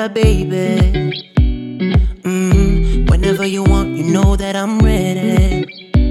ya, baby. Whenever you want, you know that I'm ready.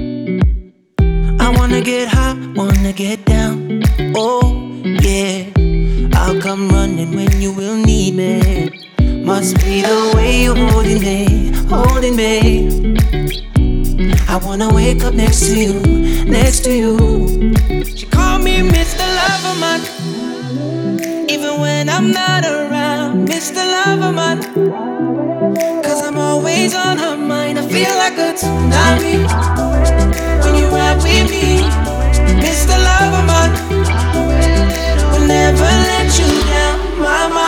I wanna get high, wanna get down. Oh, yeah. I'll come running when you will need me. Must be the way you're holding me, holding me. I wanna wake up next to you, next to you. She called me Mr. Loverman, even when I'm not around, Mr. Loverman. Cause I'm always on her mind. I feel like a tsunami when you ride with me, Mr. Loverman. Will never let you down, mama.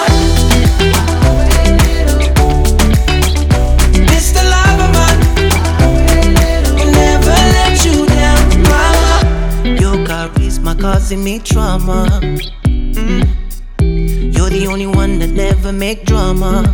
Mr. Loverman, will never let you down, mama. Your charisma causing me trauma. You're the only one that never make drama.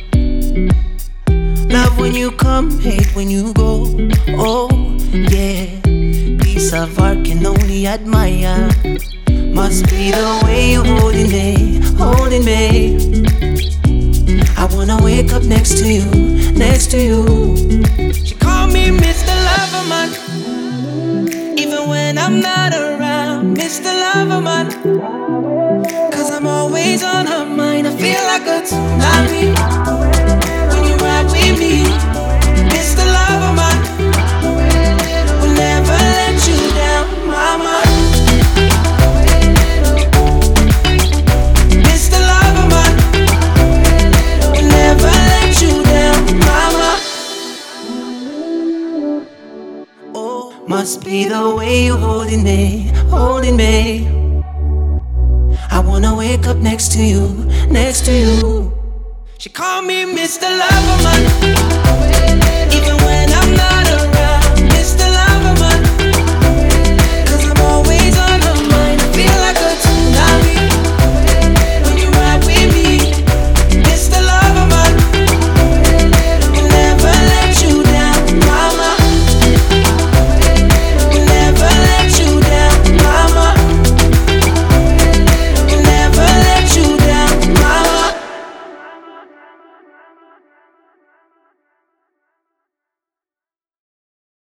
Love when you come, hate when you go. Oh, yeah. Piece of art can only admire. Must be the way you're holding me, holding me. I wanna wake up next to you, next to you. She called me Mr. Loverman, even when I'm not around, Mr. Loverman. Cause I'm always on her mind. I feel like a tsunami when you ride with me, Mr. Loverman. Will never let you down, mama. Mr. Loverman, will never let you down, mama. Oh, must be the way you're holding me, holding me. I wanna wake up next to you, next to you. She called me Mr. Loverman.